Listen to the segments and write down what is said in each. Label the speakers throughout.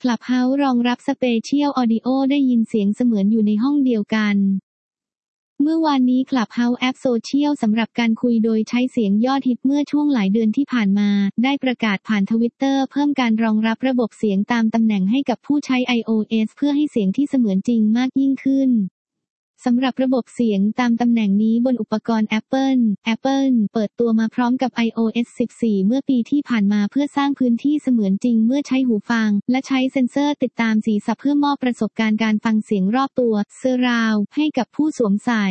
Speaker 1: Clubhouse รองรับ Spatial Audio ได้ยินเสียงเสมือนอยู่ในห้องเดียวกันเมื่อวานนี้ Clubhouse แอปโซเชียลสำหรับการคุยโดยใช้เสียงยอดฮิตเมื่อช่วงหลายเดือนที่ผ่านมาได้ประกาศผ่าน Twitter เพิ่มการรองรับระบบเสียงตามตำแหน่งให้กับผู้ใช้ iOS เพื่อให้เสียงที่เสมือนจริงมากยิ่งขึ้นสำหรับระบบเสียงตามตำแหน่งนี้บนอุปกรณ์ Apple เปิดตัวมาพร้อมกับ iOS 14 เมื่อปีที่ผ่านมาเพื่อสร้างพื้นที่เสมือนจริงเมื่อใช้หูฟังและใช้เซ็นเซอร์ติดตามศีรษะเพื่อมอบประสบการณ์การฟังเสียงรอบตัว Surround ให้กับผู้สวมใส่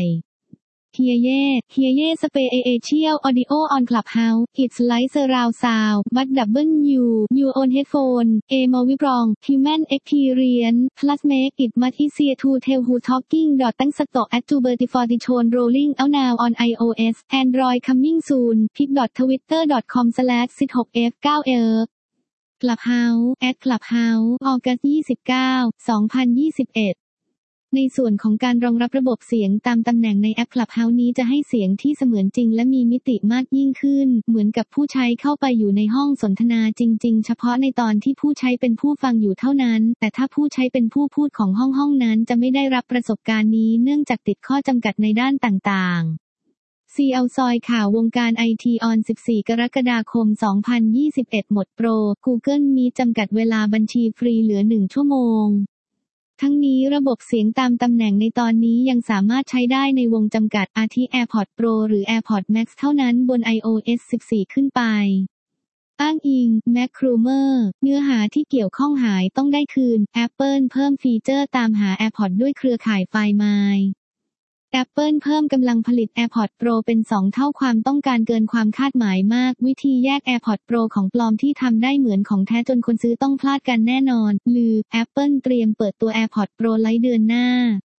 Speaker 1: Hear Spatial Audio on Clubhouse It's like surround sound but double your own headphone a more strong human experience plus make it much easier to tell who talking. Thanks at to for the tone rolling out now on iOS Android coming soon pic.twitter.com/16f9f Clubhouse @Clubhouse ออกัส29 2021ในส่วนของการรองรับระบบเสียงตามตำแหน่งในแอป Clubhouse นี้จะให้เสียงที่เสมือนจริงและมีมิติมากยิ่งขึ้นเหมือนกับผู้ใช้เข้าไปอยู่ในห้องสนทนาจริงๆเฉพาะในตอนที่ผู้ใช้เป็นผู้ฟังอยู่เท่านั้นแต่ถ้าผู้ใช้เป็นผู้พูดของห้องนั้นจะไม่ได้รับประสบการณ์นี้เนื่องจากติดข้อจำกัดในด้านต่างๆCL ซอยข่าววงการไอทีออน14กรกฎาคม2021หมดโปร Google Meet จำกัดเวลาบัญชีฟรีเหลือ1ชั่วโมงทั้งนี้ระบบเสียงตามตำแหน่งในตอนนี้ยังสามารถใช้ได้ในวงจำกัดอาทิ AirPods Pro หรือ AirPods Max เท่านั้นบน iOS 14 ขึ้นไปอ้างอิง MacRumor เนื้อหาที่เกี่ยวข้องหายต้องได้คืน Apple เพิ่มฟีเจอร์ตามหา AirPods ด้วยเครือข่ายไฟล์ My Apple เพิ่มกำลังผลิต AirPods Pro เป็น2เท่าความต้องการเกินความคาดหมายมากวิธีแยก AirPods Pro ของปลอมที่ทำได้เหมือนของแท้จนคนซื้อต้องพลาดกันแน่นอนลือ Apple เตรียมเปิดตัว AirPods Pro ไลท์เดือนหน้า